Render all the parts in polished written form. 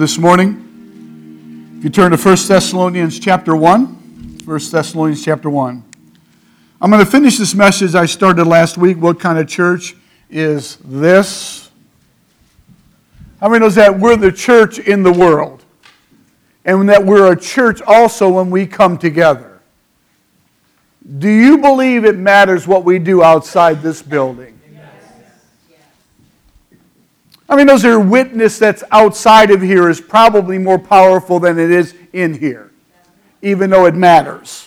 this morning. If you turn to 1 Thessalonians chapter 1, 1 Thessalonians chapter 1. I'm going to finish this message I started last week. What kind of church is this? How many knows that we're the church in the world? And that we're a church also when we come together. Do you believe it matters what we do outside this building? I mean, those are witness that's outside of here is probably more powerful than it is in here, even though it matters.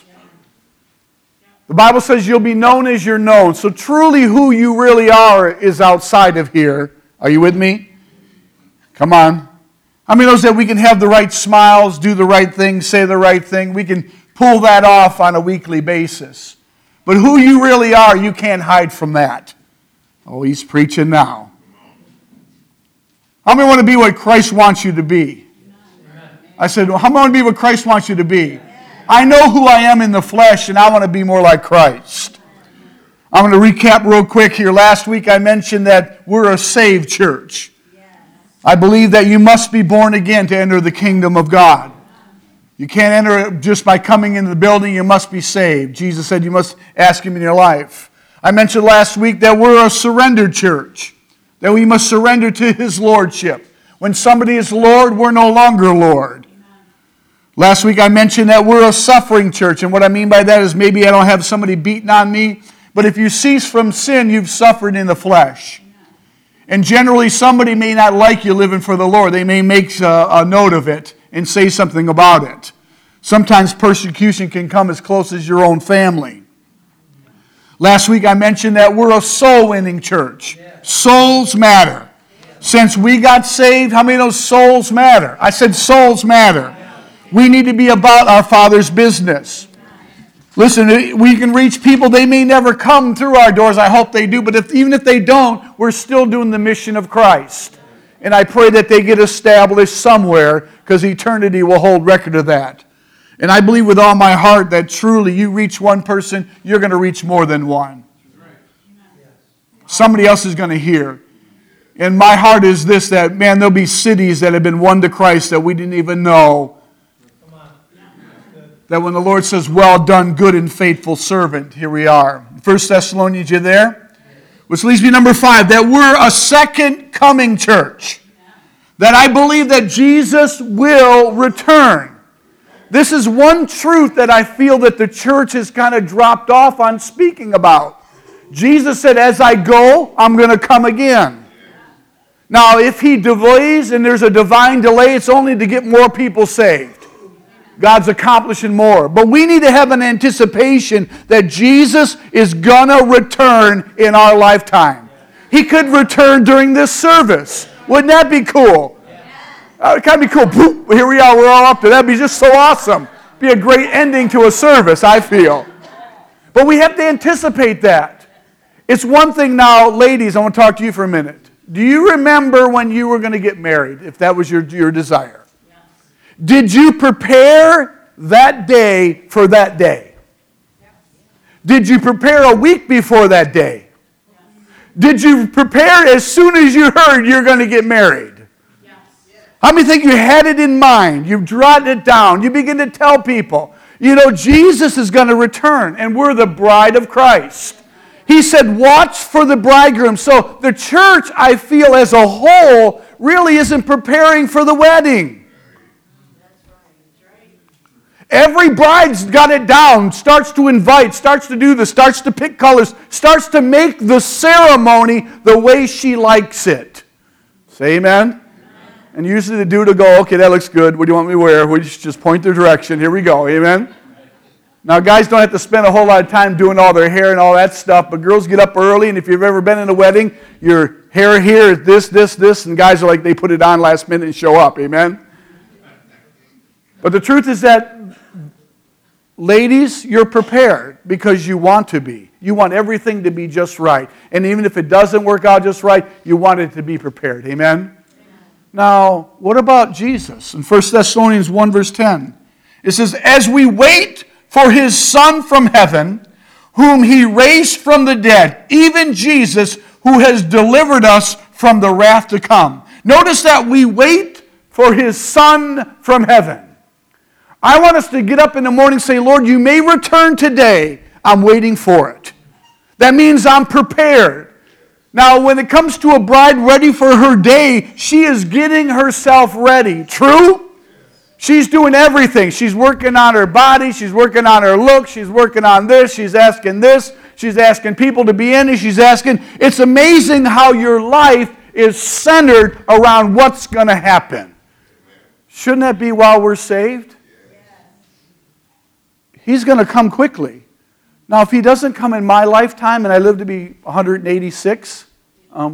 The Bible says you'll be known as you're known. So truly who you really are is outside of here. Are you with me? Come on. How many knows that we can have the right smiles, do the right thing, say the right thing? We can pull that off on a weekly basis. But who you really are, you can't hide from that. Oh, he's preaching now. How many want to be what Christ wants you to be? I said, how many want to be what Christ wants you to be? I know who I am in the flesh, and I want to be more like Christ. I'm going to recap real quick here. Last week I mentioned that we're a saved church. I believe that you must be born again to enter the kingdom of God. You can't enter it just by coming into the building. You must be saved. Jesus said you must ask Him in your life. I mentioned last week that we're a surrendered church. That we must surrender to His lordship. When somebody is Lord, we're no longer Lord. Last week I mentioned that we're a suffering church, and what I mean by that is maybe I don't have somebody beating on me, but if you cease from sin, you've suffered in the flesh. And generally somebody may not like you living for the Lord. They may make a note of it and say something about it. Sometimes persecution can come as close as your own family. Last week I mentioned that we're a soul-winning church. Souls matter. Since we got saved, how many of those souls matter? I said souls matter. We need to be about our Father's business. Listen, we can reach people. They may never come through our doors. I hope they do. But even if they don't, we're still doing the mission of Christ. And I pray that they get established somewhere because eternity will hold record of that. And I believe with all my heart that truly you reach one person, you're going to reach more than one. Somebody else is going to hear. And my heart is this, that, man, there'll be cities that have been won to Christ that we didn't even know. That when the Lord says, well done, good and faithful servant, here we are. 1 Thessalonians, you there? Which leads me to number 5, that we're a second coming church. That I believe that Jesus will return. This is one truth that I feel that the church has kind of dropped off on speaking about. Jesus said, as I go, I'm going to come again. Now, if He delays and there's a divine delay, it's only to get more people saved. God's accomplishing more. But we need to have an anticipation that Jesus is going to return in our lifetime. He could return during this service. Wouldn't that be cool? It kind of be cool. Boop, here we are. We're all up there. That'd be just so awesome. Be a great ending to a service, I feel. But we have to anticipate that. It's one thing now, ladies, I want to talk to you for a minute. Do you remember when you were going to get married, if that was your desire? Yes. Did you prepare that day for that day? Yes. Did you prepare a week before that day? Yes. Did you prepare as soon as you heard you're going to get married? How many think you had it in mind? You've jotted it down. You begin to tell people, you know, Jesus is going to return, and we're the bride of Christ. He said, watch for the bridegroom. So the church, I feel, as a whole, really isn't preparing for the wedding. Every bride's got it down, starts to invite, starts to do this, starts to pick colors, starts to make the ceremony the way she likes it. Say amen? And usually the dude will go, okay, that looks good. What do you want me to wear? We just point the direction. Here we go. Amen? Now, guys don't have to spend a whole lot of time doing all their hair and all that stuff, but girls get up early, and if you've ever been in a wedding, your hair here is this, and guys are like, they put it on last minute and show up. Amen? But the truth is that, ladies, you're prepared because you want to be. You want everything to be just right. And even if it doesn't work out just right, you want it to be prepared. Amen? Now, what about Jesus? In 1 Thessalonians 1 verse 10, it says, as we wait for His Son from heaven, whom He raised from the dead, even Jesus, who has delivered us from the wrath to come. Notice that we wait for His Son from heaven. I want us to get up in the morning and say, Lord, you may return today. I'm waiting for it. That means I'm prepared. Now, when it comes to a bride ready for her day, she is getting herself ready. True? She's doing everything. She's working on her body. She's working on her look. She's working on this. She's asking this. She's asking people to be in it. She's asking. It's amazing how your life is centered around what's going to happen. Shouldn't that be while we're saved? He's going to come quickly. Now, if He doesn't come in my lifetime and I live to be 186, I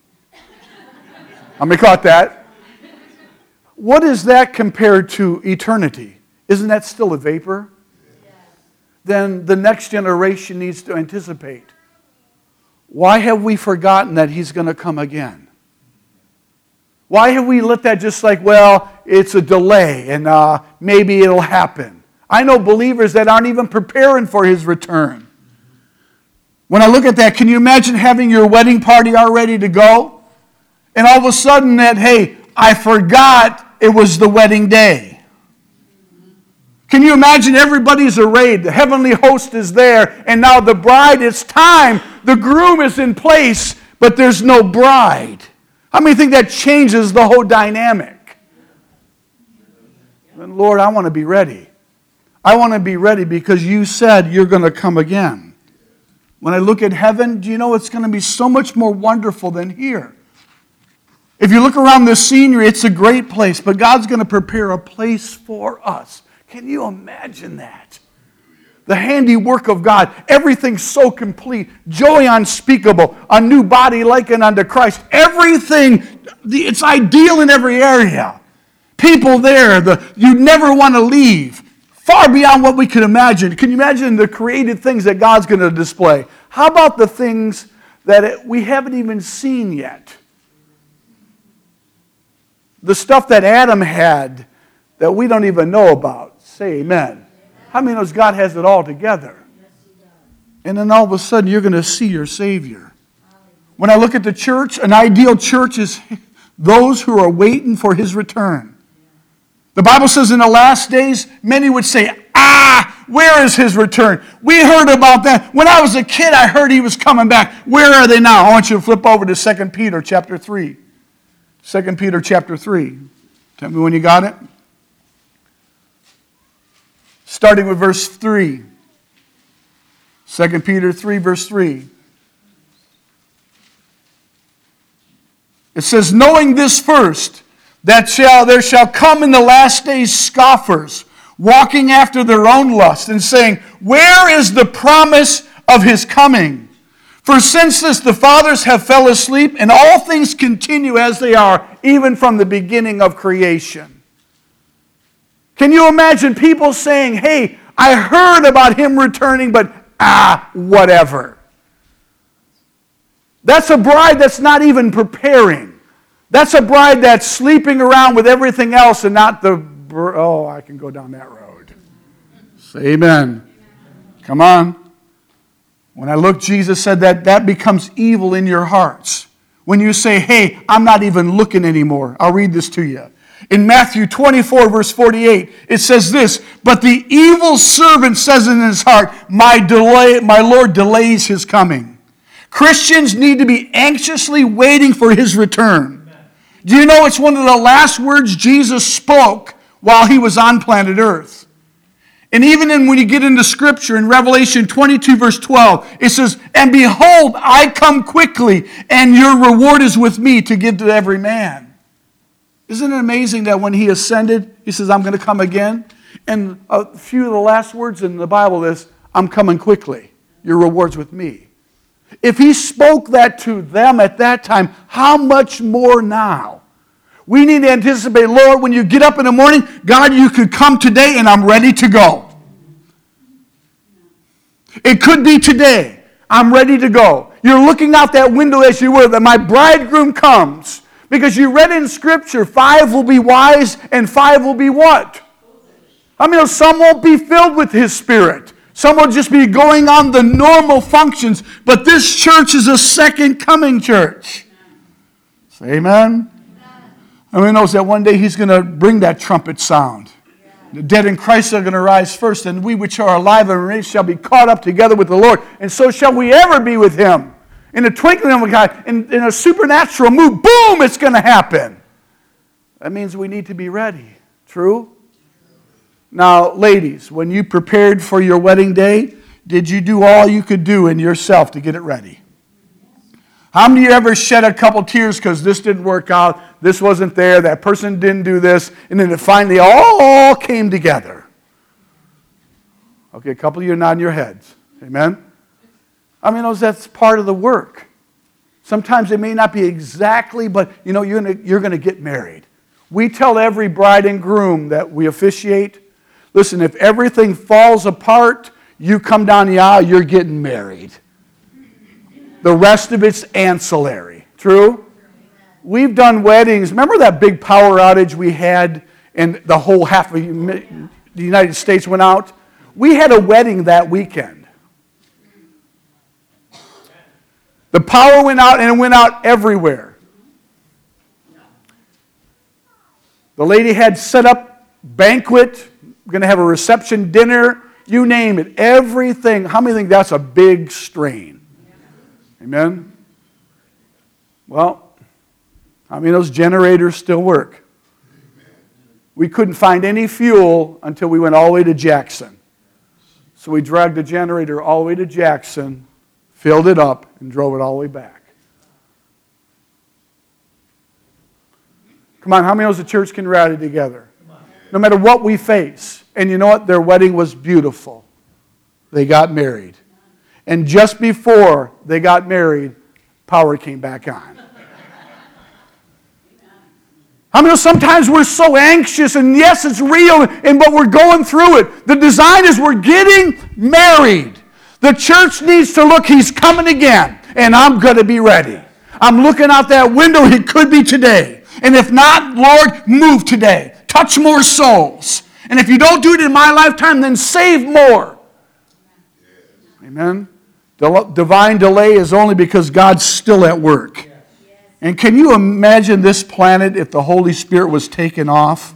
may caught that. What is that compared to eternity? Isn't that still a vapor? Yes. Then the next generation needs to anticipate. Why have we forgotten that He's going to come again? Why have we let that just like, well, it's a delay and maybe it'll happen? I know believers that aren't even preparing for His return. When I look at that, can you imagine having your wedding party all ready to go? And all of a sudden that, hey, I forgot it was the wedding day. Can you imagine everybody's arrayed, the heavenly host is there, and now the bride, it's time, the groom is in place, but there's no bride. How many think that changes the whole dynamic? And Lord, I want to be ready. I want to be ready because you said you're going to come again. When I look at heaven, do you know it's going to be so much more wonderful than here? If you look around the scenery, it's a great place, but God's going to prepare a place for us. Can you imagine that? The handiwork of God, everything's so complete, joy unspeakable, a new body likened unto Christ. Everything, it's ideal in every area. People there, you never want to leave. Far beyond what we can imagine. Can you imagine the created things that God's going to display? How about the things that we haven't even seen yet? The stuff that Adam had that we don't even know about. Say amen. How many knows God has it all together? And then all of a sudden you're going to see your Savior. When I look at the church, an ideal church is those who are waiting for His return. The Bible says in the last days, many would say, where is His return? We heard about that. When I was a kid, I heard He was coming back. Where are they now? I want you to flip over to 2 Peter chapter 3. 2 Peter chapter 3. Tell me when you got it. Starting with verse 3. 2 Peter 3, verse 3. It says, knowing this first, that there shall come in the last days scoffers, walking after their own lust, and saying, where is the promise of His coming? For since this the fathers have fell asleep, and all things continue as they are, even from the beginning of creation. Can you imagine people saying, hey, I heard about Him returning, but whatever. That's a bride that's not even preparing. That's a bride that's sleeping around with everything else and not I can go down that road. Say amen. Come on. When I look, Jesus said that becomes evil in your hearts. When you say, hey, I'm not even looking anymore. I'll read this to you. In Matthew 24, verse 48, it says this, but the evil servant says in his heart, my Lord delays His coming. Christians need to be anxiously waiting for His return. Do you know it's one of the last words Jesus spoke while He was on planet Earth? And even when you get into Scripture, in Revelation 22, verse 12, it says, and behold, I come quickly, and your reward is with me to give to every man. Isn't it amazing that when He ascended, He says, I'm going to come again? And a few of the last words in the Bible is, I'm coming quickly. Your reward's with me. If He spoke that to them at that time, how much more now? We need to anticipate, Lord, when you get up in the morning, God, you could come today and I'm ready to go. It could be today. I'm ready to go. You're looking out that window as you were, that my bridegroom comes. Because you read in Scripture, 5 will be wise and 5 will be what? I mean, some won't be filled with His Spirit. Some will just be going on the normal functions. But this church is a second coming church. Say amen. And we know that one day he's going to bring that trumpet sound. The dead in Christ are going to rise first, and we which are alive and remain shall be caught up together with the Lord. And so shall we ever be with him. In the twinkling of an eye, in a supernatural move, boom, it's going to happen. That means we need to be ready. True? Now, ladies, when you prepared for your wedding day, did you do all you could do in yourself to get it ready? How many of you ever shed a couple tears because this didn't work out, this wasn't there, that person didn't do this, and then it finally all came together? Okay, a couple of you are nodding your heads. Amen? I mean, that's part of the work. Sometimes it may not be exactly, but you're going to get married. We tell every bride and groom that we officiate, listen, if everything falls apart, you come down the aisle, you're getting married. The rest of it's ancillary. True? We've done weddings. Remember that big power outage we had and the whole half of the United States went out? We had a wedding that weekend. The power went out, and it went out everywhere. The lady had set up banquet, going to have a reception dinner, you name it, everything. How many think that's a big strain? Amen? Well, I mean, those generators still work. We couldn't find any fuel until we went all the way to Jackson. So we dragged the generator all the way to Jackson, filled it up, and drove it all the way back. Come on, how many knows the church can rally together? No matter what we face. And you know what? Their wedding was beautiful. They got married. And just before they got married, power came back on. How many know sometimes we're so anxious, and yes, it's real, but we're going through it. The design is we're getting married. The church needs to look, he's coming again, and I'm going to be ready. I'm looking out that window, it could be today. And if not, Lord, move today. Touch more souls. And if you don't do it in my lifetime, then save more. Amen? Divine delay is only because God's still at work. And can you imagine this planet if the Holy Spirit was taken off?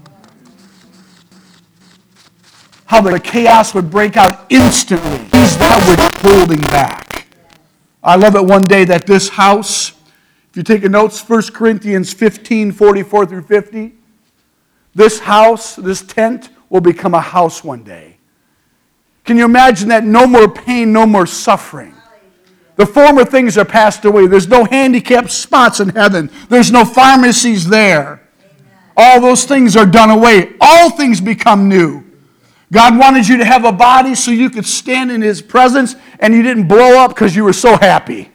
How the chaos would break out instantly. He's not holding back. I love it one day that this house, if you're taking notes, 1 Corinthians 15, 44 through 50, this house, this tent, will become a house one day. Can you imagine that? No more pain, no more suffering. The former things are passed away. There's no handicapped spots in heaven. There's no pharmacies there. All those things are done away. All things become new. God wanted you to have a body so you could stand in His presence and you didn't blow up because you were so happy.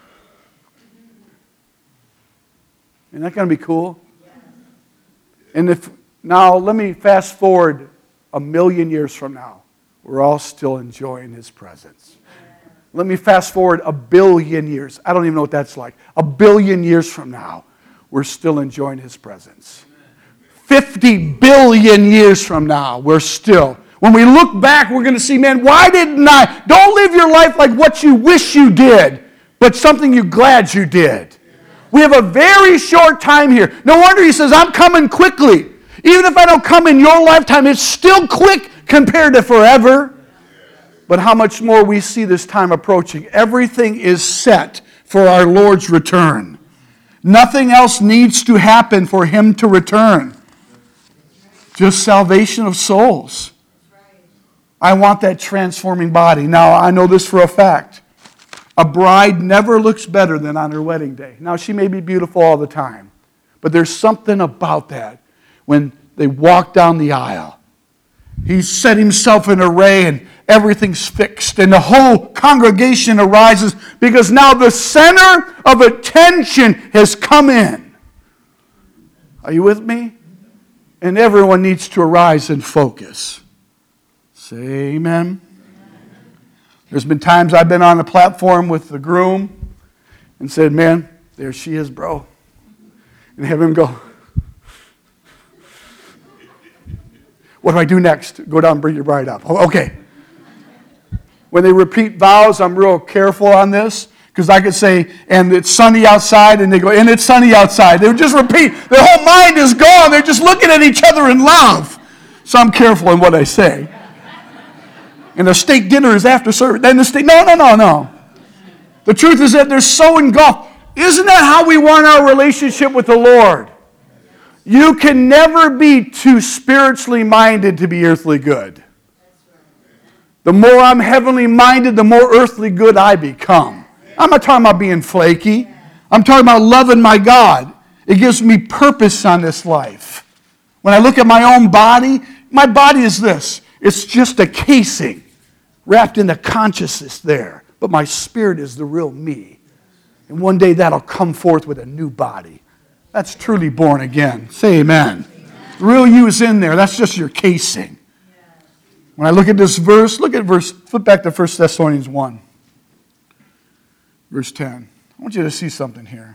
Isn't that going to be cool? And now let me fast forward 1,000,000 years from now. We're all still enjoying His presence. Let me fast forward 1,000,000,000 years. I don't even know what that's like. 1,000,000,000 years from now, we're still enjoying His presence. 50 billion years from now, we're still. When we look back, we're going to see, man, why didn't I? Don't live your life like what you wish you did, but something you're glad you did. We have a very short time here. No wonder He says, I'm coming quickly. Even if I don't come in your lifetime, it's still quick compared to forever. But how much more we see this time approaching. Everything is set for our Lord's return. Nothing else needs to happen for Him to return. Just salvation of souls. I want that transforming body. Now, I know this for a fact. A bride never looks better than on her wedding day. Now, she may be beautiful all the time, but there's something about that when they walk down the aisle. He's set himself in array and everything's fixed, and the whole congregation arises because now the center of attention has come in. Are you with me? And everyone needs to arise and focus. Say amen. There's been times I've been on a platform with the groom and said, man, there she is, bro. And have him go, what do I do next? Go down and bring your bride up. Oh, okay. When they repeat vows, I'm real careful on this Because I could say, and it's sunny outside, and they go, and it's sunny outside. They would just repeat. Their whole mind is gone. They're just looking at each other in love. So I'm careful in what I say. And the steak dinner is after service. Then the steak, no. The truth is that they're so engulfed. Isn't that how we want our relationship with the Lord? You can never be too spiritually minded to be earthly good. The more I'm heavenly minded, the more earthly good I become. I'm not talking about being flaky. I'm talking about loving my God. It gives me purpose on this life. When I look at my own body, my body is this. It's just a casing wrapped in the consciousness there. But my spirit is the real me. And one day that'll come forth with a new body. That's truly born again. Say amen. The real you is in there. That's just your casing. When I look at this verse, flip back to 1 Thessalonians 1. Verse 10. I want you to see something here.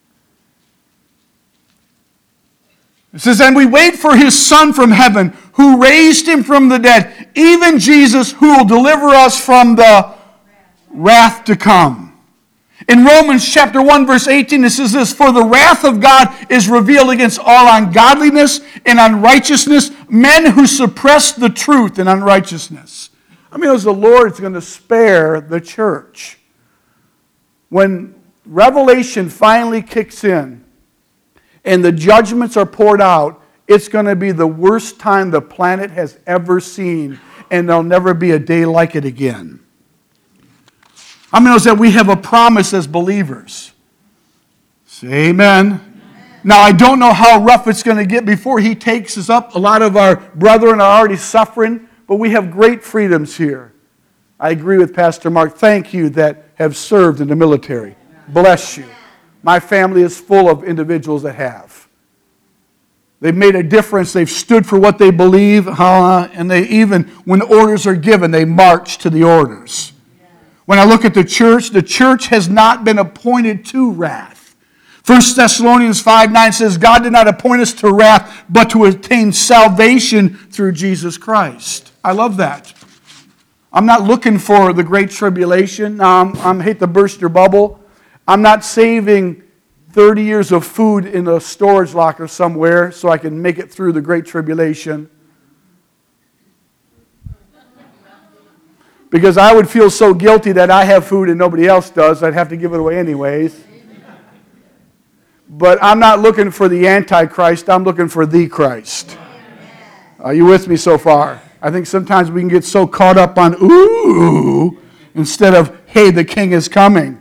It says, and we wait for his Son from heaven, who raised him from the dead, even Jesus, who will deliver us from the wrath to come. In Romans chapter 1, verse 18, it says this, for the wrath of God is revealed against all ungodliness and unrighteousness, men who suppress the truth in unrighteousness. I mean, the Lord's going to spare the church. When Revelation finally kicks in and the judgments are poured out, it's going to be the worst time the planet has ever seen, and there'll never be a day like it again. How many knows that we have a promise as believers? Say amen. Now, I don't know how rough it's going to get before he takes us up. A lot of our brethren are already suffering, but we have great freedoms here. I agree with Pastor Mark. Thank you that have served in the military. Bless you. My family is full of individuals that have. They've made a difference. They've stood for what they believe, and they even, when orders are given, they march to the orders. When I look at the church has not been appointed to wrath. 1 Thessalonians 5:9 says, God did not appoint us to wrath, but to attain salvation through Jesus Christ. I love that. I'm not looking for the great tribulation. I hate to burst your bubble. I'm not saving 30 years of food in a storage locker somewhere so I can make it through the great tribulation. Because I would feel so guilty that I have food and nobody else does, I'd have to give it away anyways. But I'm not looking for the Antichrist, I'm looking for the Christ. Are you with me so far? I think sometimes we can get so caught up on, ooh, instead of, hey, the king is coming.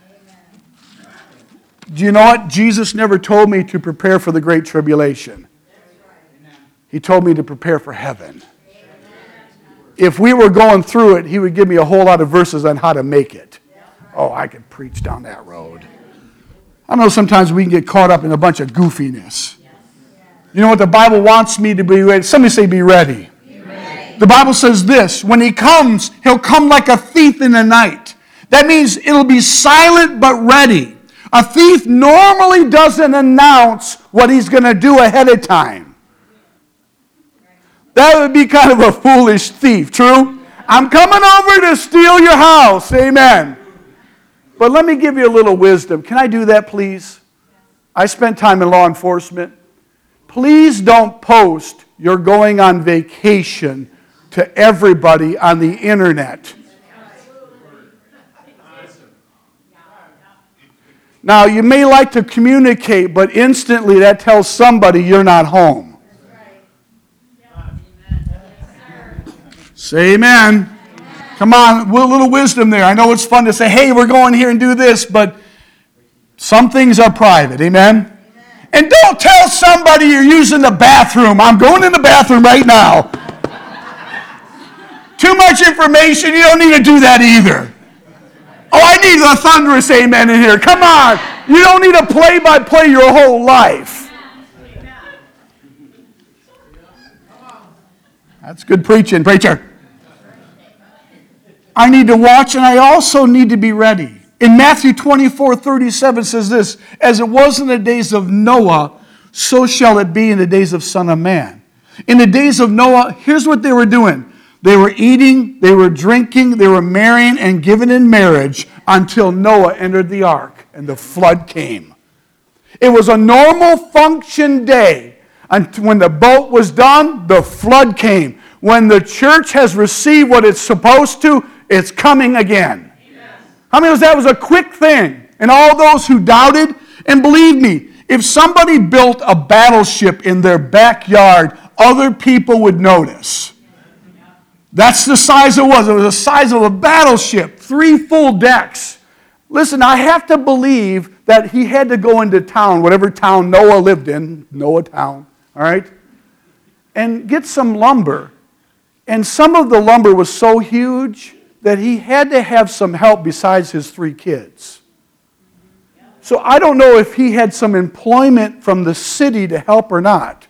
Do you know what? Jesus never told me to prepare for the great tribulation. He told me to prepare for heaven. If we were going through it, he would give me a whole lot of verses on how to make it. Oh, I could preach down that road. I know sometimes we can get caught up in a bunch of goofiness. You know what the Bible wants me to be ready? Somebody say be ready. Be ready. The Bible says this, when he comes, he'll come like a thief in the night. That means it'll be silent but ready. A thief normally doesn't announce what he's going to do ahead of time. That would be kind of a foolish thief, true? I'm coming over to steal your house, amen. But let me give you a little wisdom. Can I do that, please? I spent time in law enforcement. Please don't post you're going on vacation to everybody on the internet. Now, you may like to communicate, but instantly that tells somebody you're not home. Say amen. Come on, a little wisdom there. I know it's fun to say, hey, we're going here and do this, but some things are private. Amen? And don't tell somebody you're using the bathroom. I'm going in the bathroom right now. Too much information. You don't need to do that either. Oh, I need a thunderous amen in here. Come on. You don't need to play-by-play your whole life. That's good preaching, preacher. I need to watch, and I also need to be ready. In Matthew 24:37 says this, as it was in the days of Noah, so shall it be in the days of Son of Man. In the days of Noah, here's what they were doing. They were eating, they were drinking, they were marrying and giving in marriage until Noah entered the ark and the flood came. It was a normal function day. And when the boat was done, the flood came. When the church has received what it's supposed to, it's coming again. Amen. How many of that was a quick thing? And all those who doubted, and believe me, if somebody built a battleship in their backyard, other people would notice. That's the size it was. It was the size of a battleship, 3 full decks. Listen, I have to believe that he had to go into town, whatever town Noah lived in, Noah town, all right, and get some lumber. And some of the lumber was so huge that he had to have some help besides his 3 kids. So I don't know if he had some employment from the city to help or not.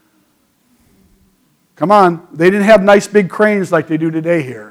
Come on, they didn't have nice big cranes like they do today here.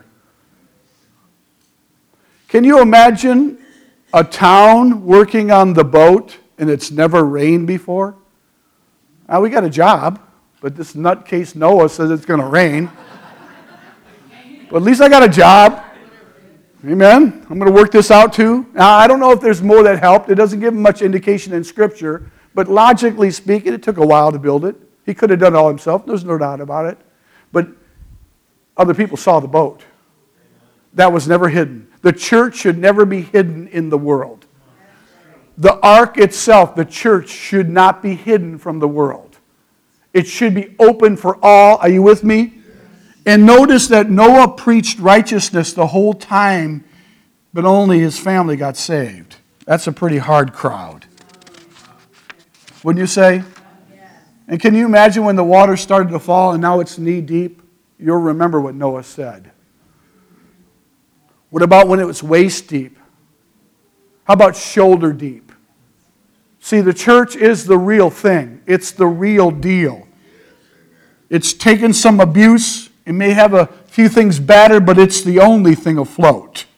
Can you imagine a town working on the boat and it's never rained before? Now, we got a job, but this nutcase Noah says it's going to rain. But at least I got a job. Amen. I'm going to work this out too. Now, I don't know if there's more that helped. It doesn't give much indication in Scripture. But logically speaking, it took a while to build it. He could have done it all himself. There's no doubt about it. But other people saw the boat. That was never hidden. The church should never be hidden in the world. The ark itself, the church, should not be hidden from the world. It should be open for all. Are you with me? And notice that Noah preached righteousness the whole time, but only his family got saved. That's a pretty hard crowd. Wouldn't you say? And can you imagine when the water started to fall and now it's knee deep? You'll remember what Noah said. What about when it was waist deep? How about shoulder deep? See, the church is the real thing. It's the real deal. It's taken some abuse. It may have a few things battered, but it's the only thing afloat.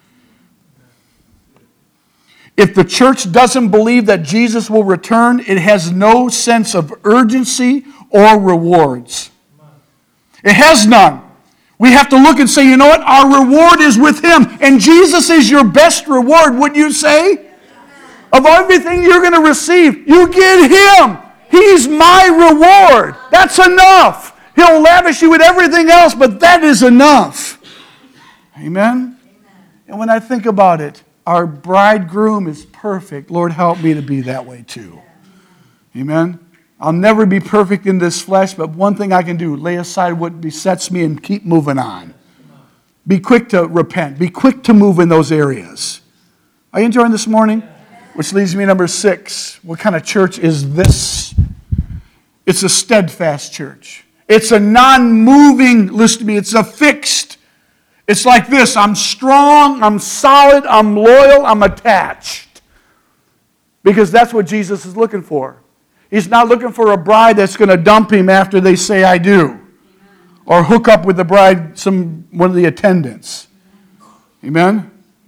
If the church doesn't believe that Jesus will return, it has no sense of urgency or rewards. It has none. We have to look and say, you know what? Our reward is with Him. And Jesus is your best reward, wouldn't you say? Of everything you're going to receive, you get Him. He's my reward. That's enough. He'll lavish you with everything else, but that is enough. Amen? And when I think about it, our bridegroom is perfect. Lord, help me to be that way too. Amen? I'll never be perfect in this flesh, but one thing I can do, lay aside what besets me and keep moving on. Be quick to repent. Be quick to move in those areas. Are you enjoying this morning? Which leads me to number 6. What kind of church is this? It's a steadfast church. It's a non-moving, listen to me, it's a fixed. It's like this, I'm strong, I'm solid, I'm loyal, I'm attached. Because that's what Jesus is looking for. He's not looking for a bride that's going to dump him after they say, I do. Or hook up with the bride, one of the attendants. Amen?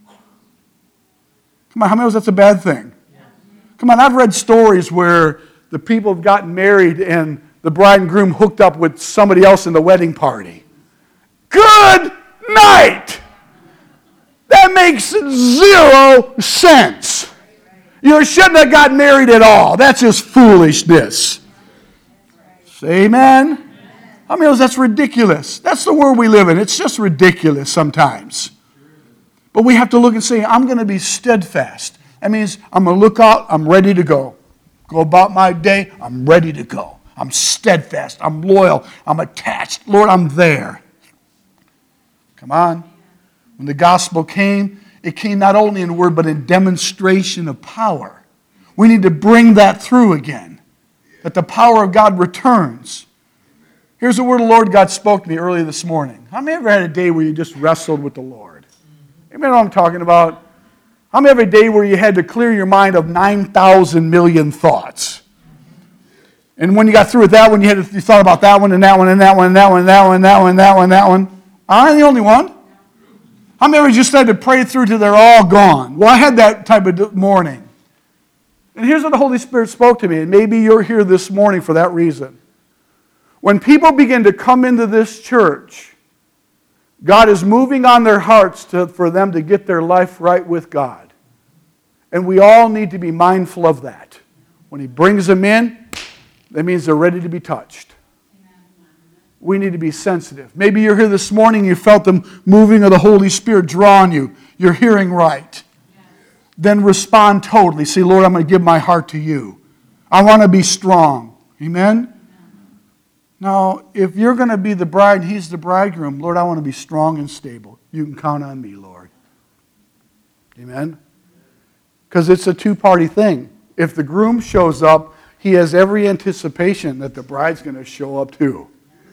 Come on, how many knows that's a bad thing? Come on, I've read stories where the people have gotten married and the bride and groom hooked up with somebody else in the wedding party. Good night! That makes 0 sense. You shouldn't have got married at all. That's just foolishness. Say amen? How many knows that's ridiculous? That's the world we live in. It's just ridiculous sometimes. But we have to look and say, I'm going to be steadfast. That means I'm going to look out, I'm ready to go. Go about my day, I'm ready to go. I'm steadfast, I'm loyal, I'm attached. Lord, I'm there. Come on. When the gospel came, it came not only in word, but in demonstration of power. We need to bring that through again. That the power of God returns. Here's the word of the Lord God spoke to me earlier this morning. How many ever had a day where you just wrestled with the Lord? You know what I'm talking about? How many ever had a day where you had to clear your mind of 9,000 million thoughts? And when you got through with that one, you thought about that one and that one and that one and that one and that one and that one and that one and that one. I'm the only one. How many of you just had to pray through till they're all gone? Well, I had that type of morning. And here's what the Holy Spirit spoke to me, and maybe you're here this morning for that reason. When people begin to come into this church, God is moving on their hearts for them to get their life right with God. And we all need to be mindful of that. When He brings them in, that means they're ready to be touched. We need to be sensitive. Maybe you're here this morning, you felt the moving of the Holy Spirit drawing you. You're hearing right. Then respond totally. Say, Lord, I'm going to give my heart to you. I want to be strong. Amen? Now, if you're going to be the bride and He's the bridegroom, Lord, I want to be strong and stable. You can count on me, Lord. Amen? Because it's a two-party thing. If the groom shows up, he has every anticipation that the bride's going to show up too.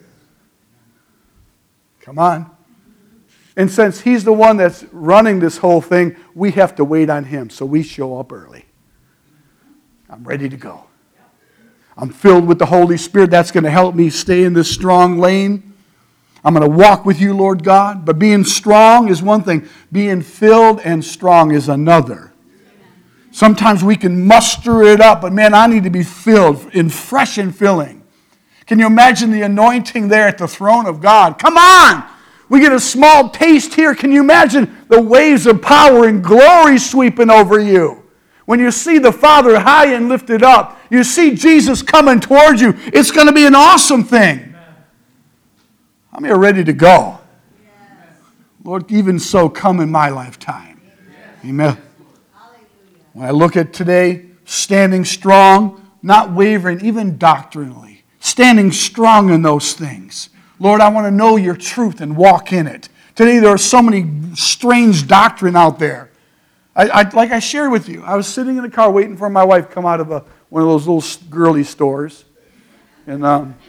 Come on. And since He's the one that's running this whole thing, we have to wait on Him. So we show up early. I'm ready to go. I'm filled with the Holy Spirit. That's going to help me stay in this strong lane. I'm going to walk with you, Lord God. But being strong is one thing. Being filled and strong is another. Sometimes we can muster it up, but man, I need to be filled in fresh and filling. Can you imagine the anointing there at the throne of God? Come on! We get a small taste here. Can you imagine the waves of power and glory sweeping over you? When you see the Father high and lifted up, you see Jesus coming towards you, it's going to be an awesome thing. How many are ready to go? Yes. Lord, even so, come in my lifetime. Yes. Amen. When I look at today, standing strong, not wavering, even doctrinally, standing strong in those things. Lord, I want to know your truth and walk in it. Today there are so many strange doctrine out there. Like I shared with you, I was sitting in the car waiting for my wife to come out of one of those little girly stores. And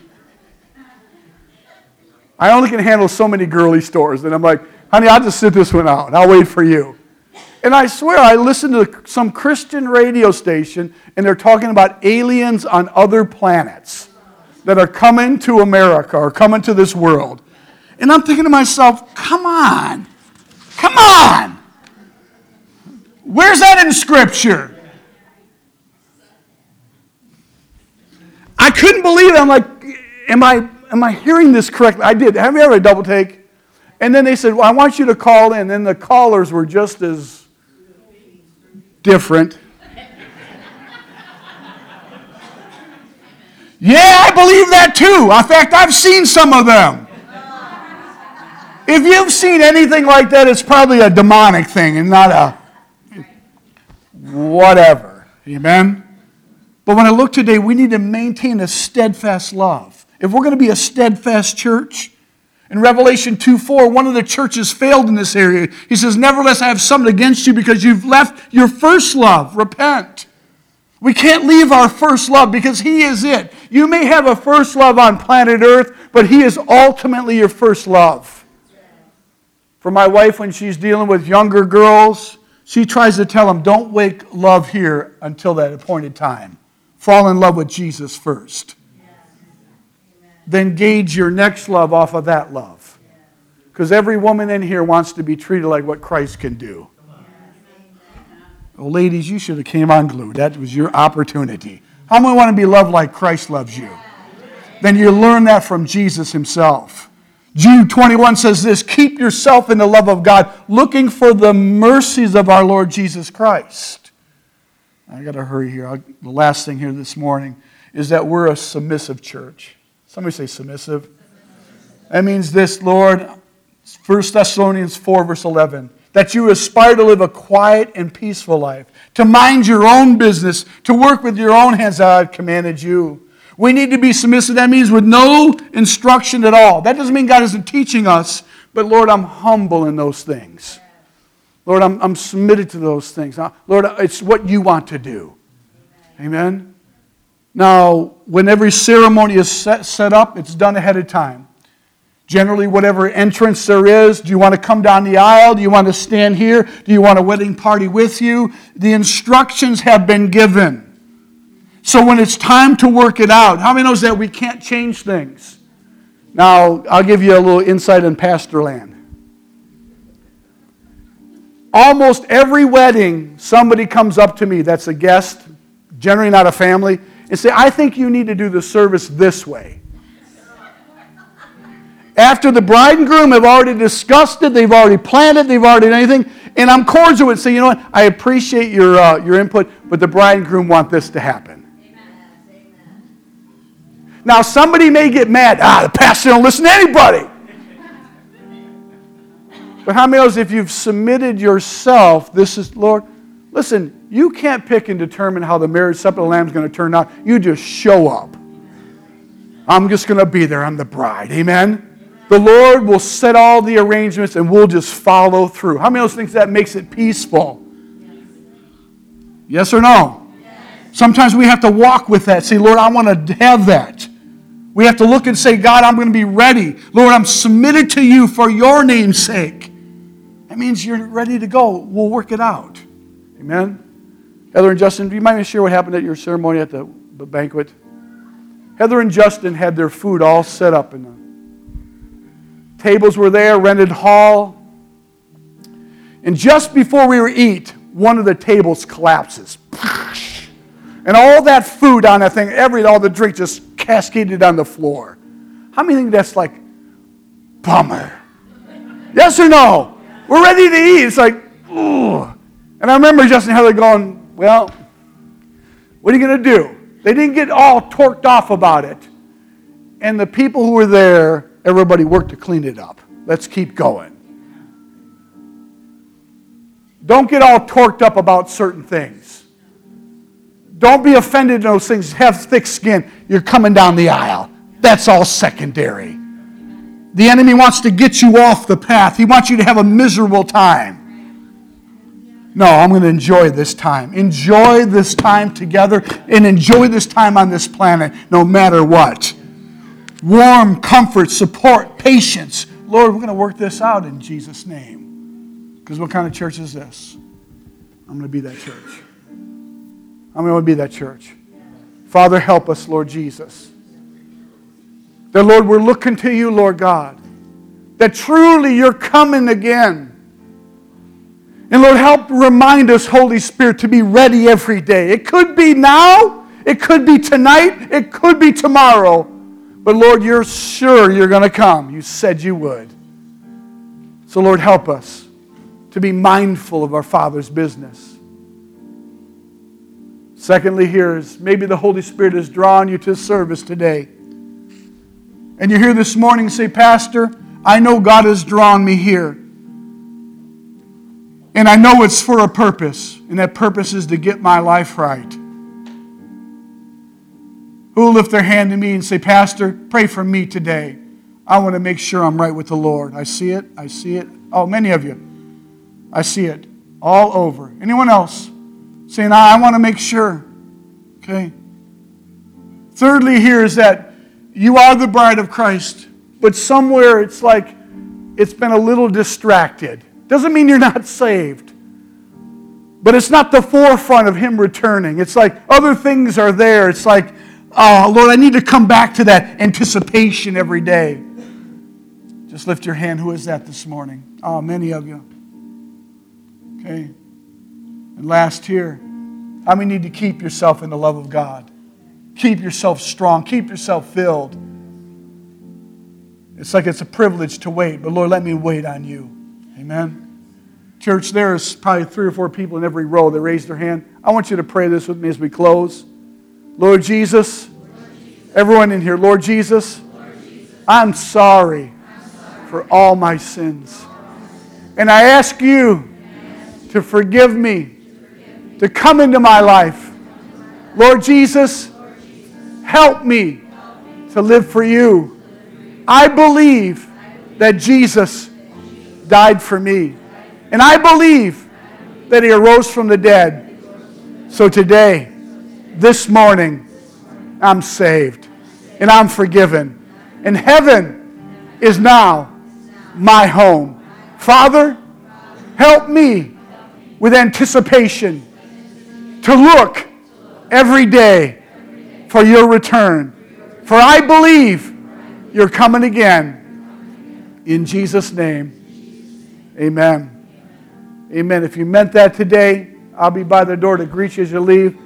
I only can handle so many girly stores. And I'm like, honey, I'll just sit this one out. I'll wait for you. And I swear, I listened to some Christian radio station, and they're talking about aliens on other planets that are coming to America or coming to this world. And I'm thinking to myself, come on. Come on. Where's that in Scripture? I couldn't believe it. I'm like, am I hearing this correctly? I did. Have you ever a double take? And then they said, well, I want you to call in. And the callers were just as different. Yeah, I believe that too. In fact, I've seen some of them. If you've seen anything like that, it's probably a demonic thing and not a whatever. Amen? But when I look today, we need to maintain a steadfast love. If we're going to be a steadfast church, in Revelation 2:4, one of the churches failed in this area. He says, nevertheless, I have something against you because you've left your first love. Repent. We can't leave our first love because He is it. You may have a first love on planet Earth, but He is ultimately your first love. For my wife, when she's dealing with younger girls, she tries to tell them, don't wake love here until that appointed time. Fall in love with Jesus first. Then gauge your next love off of that love. Because every woman in here wants to be treated like what Christ can do. Well, ladies, you should have came unglued. That was your opportunity. How many want to be loved like Christ loves you? Then you learn that from Jesus Himself. Jude 21 says this, keep yourself in the love of God, looking for the mercies of our Lord Jesus Christ. I got to hurry here. The last thing here this morning is that we're a submissive church. Somebody say submissive. That means this, Lord, 1 Thessalonians 4, verse 11, that you aspire to live a quiet and peaceful life, to mind your own business, to work with your own hands as I've commanded you. We need to be submissive. That means with no instruction at all. That doesn't mean God isn't teaching us, but Lord, I'm humble in those things. Lord, I'm submitted to those things. Lord, it's what you want to do. Amen? Now, when every ceremony is set up, it's done ahead of time. Generally, whatever entrance there is, do you want to come down the aisle? Do you want to stand here? Do you want a wedding party with you? The instructions have been given. So when it's time to work it out, how many knows that we can't change things? Now, I'll give you a little insight in pastor land. Almost every wedding, somebody comes up to me that's a guest, generally not a family, and say, I think you need to do the service this way. After the bride and groom have already discussed it, they've already planned it, they've already done anything, and I'm cordial with saying, you know what, I appreciate your input, but the bride and groom want this to happen. Now, somebody may get mad. The pastor don't listen to anybody. But how many knows if you've submitted yourself, this is, Lord, listen, you can't pick and determine how the marriage supper of the Lamb is going to turn out. You just show up. I'm just going to be there. I'm the bride. Amen? The Lord will set all the arrangements and we'll just follow through. How many of us think that makes it peaceful? Yes or no? Yes. Sometimes we have to walk with that. Say, Lord, I want to have that. We have to look and say, God, I'm going to be ready. Lord, I'm submitted to you for your name's sake. That means you're ready to go. We'll work it out. Amen? Heather and Justin, do you mind me share what happened at your ceremony at the banquet? Heather and Justin had their food all set up, and the tables were there, rented hall. And just before we were eat, one of the tables collapses. And all that food on that thing, all the drink just cascaded on the floor. How many think that's like, bummer? Yes or no? We're ready to eat. It's like, ooh. And I remember Justin and Heather going, well, what are you going to do? They didn't get all torqued off about it. And the people who were there, everybody worked to clean it up. Let's keep going. Don't get all torqued up about certain things. Don't be offended in those things. Have thick skin. You're coming down the aisle. That's all secondary. The enemy wants to get you off the path. He wants you to have a miserable time. No, I'm going to enjoy this time. Enjoy this time together and enjoy this time on this planet no matter what. Warm, comfort, support, patience. Lord, we're going to work this out in Jesus' name. Because what kind of church is this? I'm going to be that church. I'm going to be that church. Father, help us, Lord Jesus. That, Lord, we're looking to you, Lord God. That truly you're coming again. And, Lord, help remind us, Holy Spirit, to be ready every day. It could be now. It could be tonight. It could be tomorrow. But, Lord, you're sure you're going to come. You said you would. So, Lord, help us to be mindful of our Father's business. Secondly, here is maybe the Holy Spirit has drawn you to service today. And you're here this morning and say, Pastor, I know God has drawn me here. And I know it's for a purpose. And that purpose is to get my life right. Who will lift their hand to me and say, Pastor, pray for me today. I want to make sure I'm right with the Lord. I see it. I see it. Oh, many of you. I see it all over. Anyone else? Saying, I want to make sure. Okay. Thirdly, here is that you are the bride of Christ, but somewhere it's like it's been a little distracted. Doesn't mean you're not saved. But it's not the forefront of Him returning. It's like other things are there. It's like, oh, Lord, I need to come back to that anticipation every day. Just lift your hand. Who is that this morning? Oh, many of you. Okay. And last here, how many need to keep yourself in the love of God? Keep yourself strong. Keep yourself filled. It's like it's a privilege to wait, but Lord, let me wait on you. Amen. Church, there's probably 3 or 4 people in every row that raised their hand. I want you to pray this with me as we close. Lord Jesus, everyone in here, Lord Jesus, I'm sorry for all my sins. And I ask you to forgive me, to come into my life. Lord Jesus, help me to live for you. I believe that Jesus died for me. And I believe that He arose from the dead. So today, this morning, I'm saved. And I'm forgiven. And heaven is now my home. Father, help me with anticipation to look every day for your return. For I believe you're coming again. In Jesus' name, amen. Amen. If you meant that today, I'll be by the door to greet you as you leave.